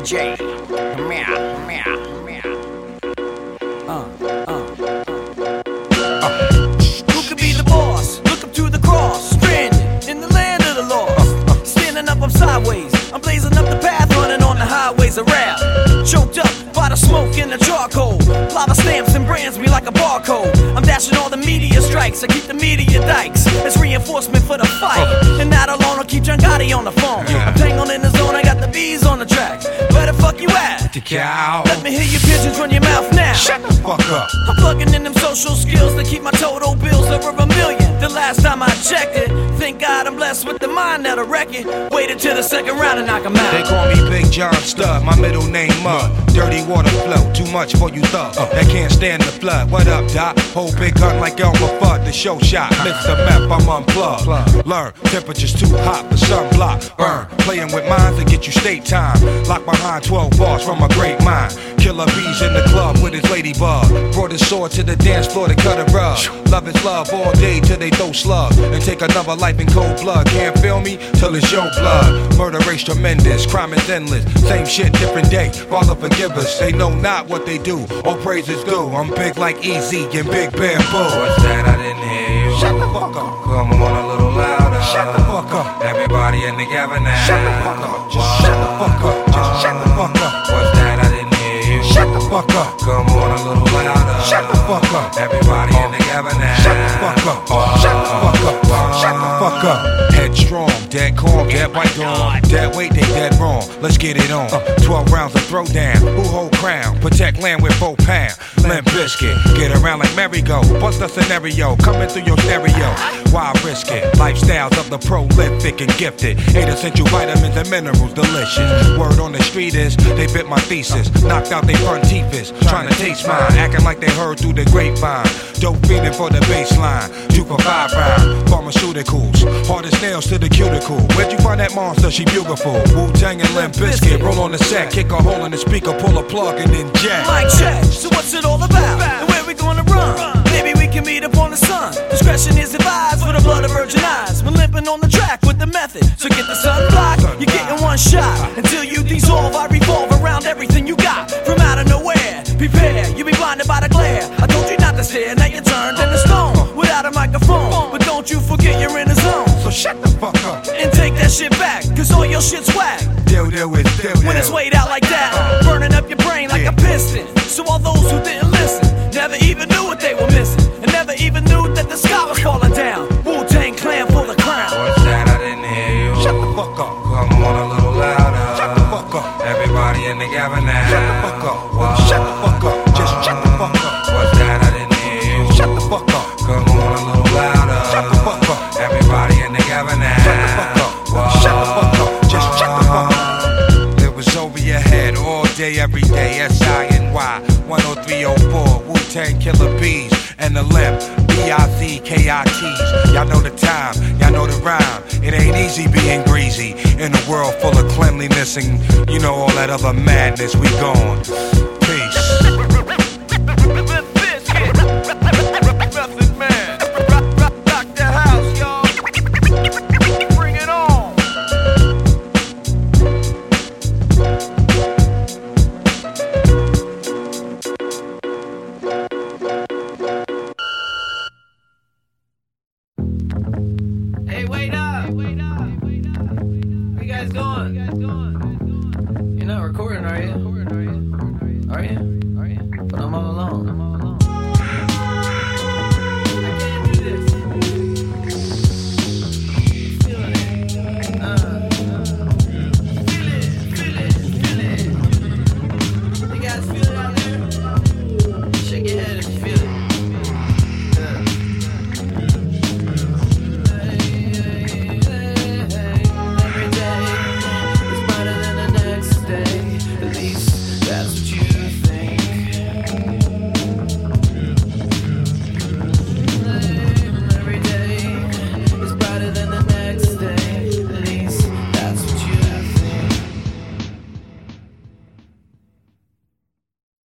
J. Meow, meow, meow. Who could be the boss? Look up to the cross. Stranded in the land of the lost. Standing up, I'm sideways. I'm blazing up the path, running on the highways of rap. Choked up by the smoke and the charcoal. Lava stamps and brands me like a barcode. I'm dashing all the media strikes. I keep the media dikes. It's reinforcement for the fight. And not alone, I'll keep John Gotti on the phone. I'm tangled in the zone, I got the bees on the track. Where the fuck you at? The cow. Let me hear your pigeons run your mouth now. Shut the fuck up. I'm plugging in them social skills to keep my total bills over $1 million. The last time I checked it, thank God I'm blessed with the mind that'll wreck it. Waited till the second round and knock 'em out. They call me Big John Stud, my middle name Mud. Dirty water flow, too much for you thug. That can't stand the flood. What up, Doc? Hold big gun like Elmer Fudd, the show shot. Mr. Meth, I'm unplugged. Learn, temperature's too hot for sunblock. Burn, playing with minds to get you state time. Locked behind 12 bars from a great mind. Killer bees in the club with his ladybug. Brought his sword to the dance floor to cut a rug. Love is love all day till they throw slugs. And take another life in cold blood. Can't feel me till it's your blood. Murder race tremendous, crime is endless. Same shit, different day. Father forgive us, they know not what they do. All praise is due. I'm big like Easy and Big Bamboo. What's that? I didn't hear you. Shut the fuck up. Come on a little louder. Shut the fuck up. Everybody in the cabin now. Shut the fuck up. Just shut the fuck up. Just shut the fuck up. What's that? I didn't hear you. Shut the fuck up. Come on a little louder. Shut the fuck up. Everybody in the cabin now. Shut the fuck up. Shut the fuck up. Shut the fuck up. Headstrong, dead calm, dead white dawn. Dead weight, they dead wrong. Let's get it on. 12 rounds of throwdown. Who hold crown? Protect land with 4 pounds. Limp Biscuit, get around like merry-go. Bust a scenario, coming through your stereo. Why risk it? Lifestyles of the prolific and gifted. 8 essential vitamins and minerals, delicious. Word on the street is, they bit my thesis. Knocked out they front teeth is, trying to taste mine. Acting like they heard through the grapevine. Dope feeding for the baseline. 2 for 5 round. Pharmaceuticals, hard as nails to the cuticle. Where'd you find that monster? She beautiful. Wu-Tang and Limp Bizkit. Roll on the set, kick a hole in the speaker, pull a plug and then jack. Mic check, so what's it all about? And where we gonna run? Maybe we can meet up on the sun. Discretion is advised for the blood of virgin eyes. We're limping on the track with the method. So get the sun block, you're getting one shot. Until you dissolve, I revolve around everything you got. From out of nowhere, prepare, you'll be blinded by the glare. I told you not to stare, now you're turned into stone. Without a microphone, but don't you forget you're in the zone. So shut the fuck up and take that shit back, cause all your shit's whack. Deal with when it's weighed out like that, burning up your brain like a piston. So all those who didn't listen never even knew what they were missing, and never even knew that the sky was falling down. Wu-Tang Clan for the crown. What's that? I didn't hear you. Shut the fuck up. Come on a little louder. Shut the fuck up. Everybody in the cabin now. Shut the fuck up. Shut the fuck up. Just shut the fuck up. What's that? I didn't hear you. Shut the fuck up. Come on a little louder. Shut the fuck up. Everybody in the cabin now. Shut the fuck up. Shut the fuck up. Just shut the fuck up. It was over your head all day, every day. SINY 10304. Wu-Tang Killer Bees and the Limp BIZKITs. Y'all know the time, y'all know the rhyme. It ain't easy being greasy in a world full of cleanliness and you know all that other madness. We gone. Peace. Hey, wait up! Where you guys going? You're not recording, are you? Are you?